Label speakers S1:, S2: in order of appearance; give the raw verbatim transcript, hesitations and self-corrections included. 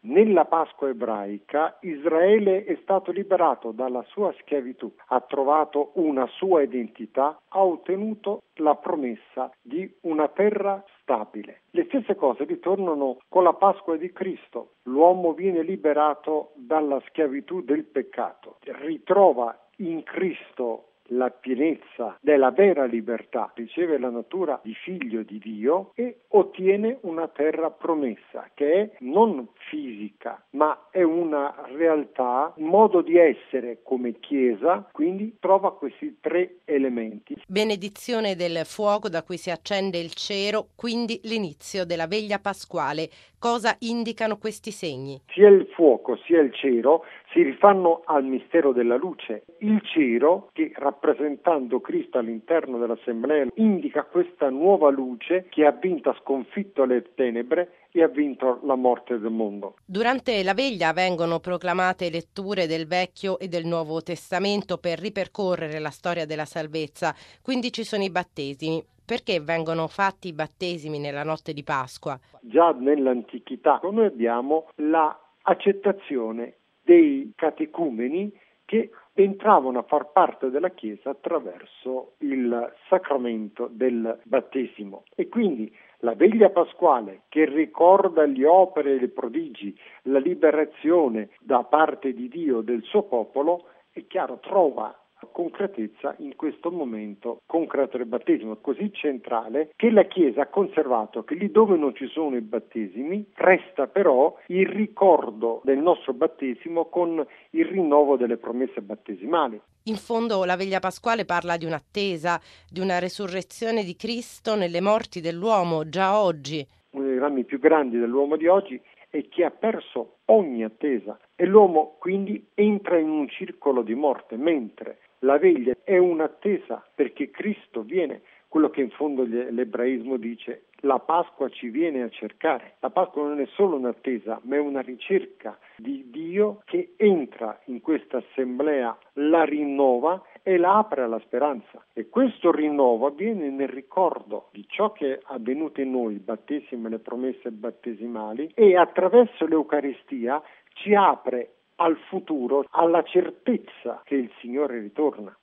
S1: Nella Pasqua ebraica Israele è stato liberato dalla sua schiavitù, ha trovato una sua identità, ha ottenuto la promessa di una terra stabile. Le stesse cose ritornano con la Pasqua di Cristo. L'uomo viene liberato dalla schiavitù del peccato, ritrova in Cristo la pienezza della vera libertà, riceve la natura di figlio di Dio e ottiene una terra promessa che è non fisica ma è una realtà, un modo di essere come Chiesa, quindi trova questi tre elementi.
S2: Benedizione del fuoco da cui si accende il cero, quindi l'inizio della veglia pasquale. Cosa indicano questi segni?
S1: Sia il fuoco sia il cero si rifanno al mistero della luce. Il cero, che rappresentando Cristo all'interno dell'assemblea, indica questa nuova luce che ha vinto, ha sconfitto le tenebre e ha vinto la morte del mondo.
S2: Durante la veglia vengono proclamate letture del Vecchio e del Nuovo Testamento per ripercorrere la storia della salvezza, quindi ci sono i battesimi. Perché vengono fatti i battesimi nella notte di Pasqua?
S1: Già nell'antichità noi abbiamo l'accettazione dei catecumeni che entravano a far parte della Chiesa attraverso il sacramento del battesimo e quindi la veglia pasquale che ricorda le opere e i prodigi, la liberazione da parte di Dio del suo popolo, è chiaro, trova concretezza in questo momento concreto del battesimo, così centrale che la Chiesa ha conservato che lì dove non ci sono i battesimi resta però il ricordo del nostro battesimo con il rinnovo delle promesse battesimali.
S2: In fondo la veglia pasquale parla di un'attesa, di una resurrezione di Cristo nelle morti dell'uomo già oggi.
S1: Uno dei drammi più grandi dell'uomo di oggi è che ha perso ogni attesa e l'uomo quindi entra in un circolo di morte, mentre la veglia è un'attesa perché Cristo viene, quello che in fondo l'ebraismo dice, la Pasqua ci viene a cercare. La Pasqua non è solo un'attesa, ma è una ricerca di Dio che entra in questa assemblea, la rinnova e la apre alla speranza. E questo rinnovo avviene nel ricordo di ciò che è avvenuto in noi, il battesimo e le promesse battesimali, e attraverso l'Eucaristia ci apre al futuro, alla certezza che il Signore ritorna.